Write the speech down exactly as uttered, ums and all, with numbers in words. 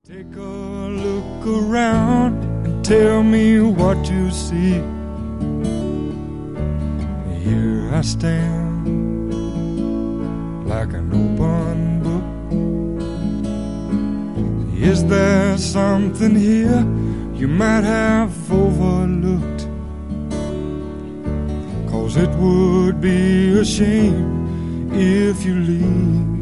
Take a look around and tell me what you see. Here I stand like an open book. Is there something here you might have overlooked? 'Cause it would be a shame if you leave